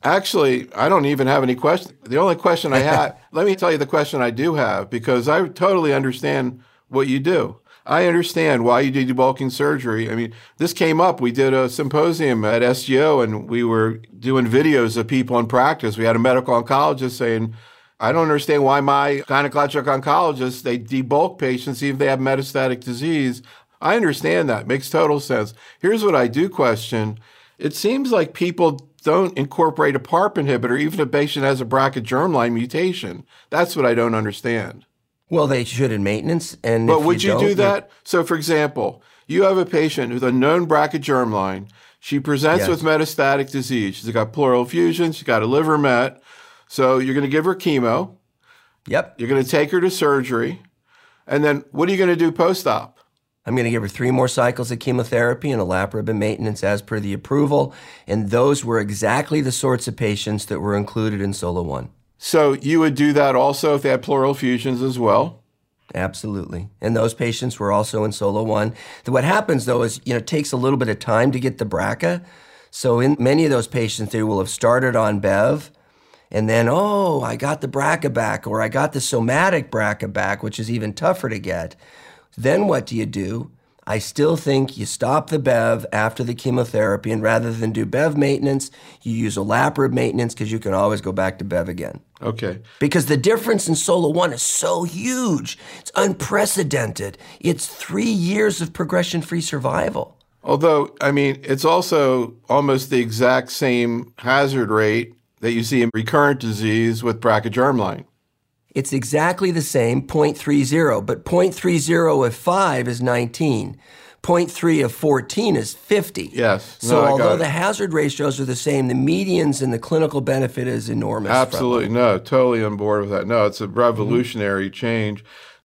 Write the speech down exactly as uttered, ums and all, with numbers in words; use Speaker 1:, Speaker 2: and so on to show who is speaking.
Speaker 1: Actually, I don't even have any question. The only question I have, let me tell you the question I do have, because I totally understand what you do. I understand why you do debulking surgery. I mean, this came up. We did a symposium at S G O, and we were doing videos of people in practice. We had a medical oncologist saying, I don't understand why my gynecologic oncologists, they debulk patients even if they have metastatic disease. I understand that. It makes total sense. Here's what I do question. It seems like people don't incorporate a PARP inhibitor even if a patient has a B R C A germline mutation. That's what I don't understand.
Speaker 2: Well, they should in maintenance. And
Speaker 1: but
Speaker 2: if
Speaker 1: would
Speaker 2: you,
Speaker 1: you
Speaker 2: do
Speaker 1: that? So, for example, you have a patient with a known B R C A germline. She presents
Speaker 2: Yes.
Speaker 1: with metastatic disease. She's got pleural effusion. She's got a liver met. So you're going to give her chemo.
Speaker 2: Yep.
Speaker 1: You're going to take her to surgery. And then what are you going to do post-op?
Speaker 2: I'm going to give her three more cycles of chemotherapy and olaparib and maintenance as per the approval. And those were exactly the sorts of patients that were included in SOLO one.
Speaker 1: So you would do that also if they had pleural effusions as well?
Speaker 2: Absolutely. And those patients were also in SOLO one. What happens, though, is, you know, it takes a little bit of time to get the B R C A. So in many of those patients, they will have started on Bev, and then, oh, I got the B R C A back, or I got the somatic B R C A back, which is even tougher to get. Then what do you do? I still think you stop the Bev after the chemotherapy, and rather than do Bev maintenance, you use olaparib maintenance because you can always go back to Bev again.
Speaker 1: Okay.
Speaker 2: Because the difference in SOLO one is so huge. It's unprecedented. It's three years of progression-free survival.
Speaker 1: Although, I mean, it's also almost the exact same hazard rate that you see in recurrent disease with B R C A germline.
Speaker 2: It's exactly the same, zero point three zero, but zero point three zero of five is nineteen. zero point three of fourteen is fifty.
Speaker 1: Yes.
Speaker 2: So
Speaker 1: No, I
Speaker 2: although
Speaker 1: got
Speaker 2: the
Speaker 1: it.
Speaker 2: hazard ratios are the same, the medians and the clinical benefit is enormous.
Speaker 1: Absolutely.
Speaker 2: from
Speaker 1: No, totally on board with that. No, it's a revolutionary change.